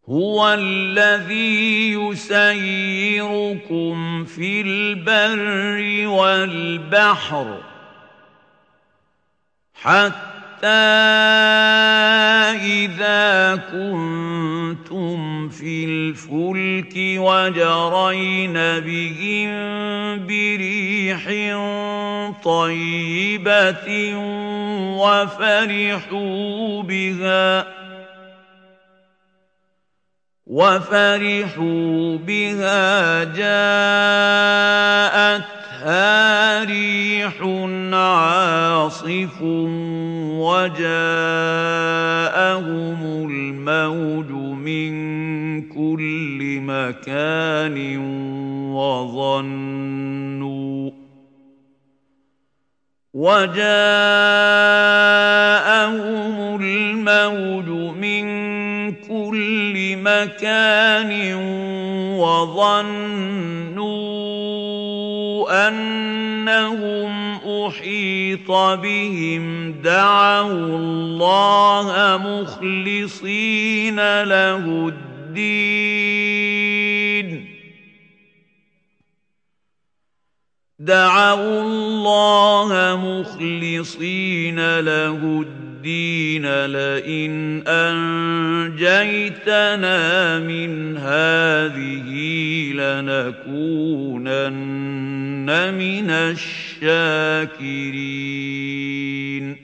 هُوَ الَّذِي يُسَيِّرُكُمْ فِي الْبَرِّ وَالْبَحْرِ حَتَّى إِذَا كُنتُمْ فِي الْفُلْكِ وَجَرَيْنَ بِهِم بِرِيحٍ طَيِّبَةٍ وَفَرِحُوا بِهَا جَاءَتْهَا رِيحٌ عَاصِفٌ وَجَاءَهُمُ الْمَوْجُ مِن كُلِّ مَكَانٍ وَظَنُّوا أَنَّهُمْ أُحِيطَ بِهِمْ دَعَوُا اللَّهَ مُخْلِصِينَ لَهُ الدِّينَ لَئِنْ أَنجَيْتَنَا مِنْ هَٰذِهِ لَنَكُونَنَّ مِنَ الشَّاكِرِينَ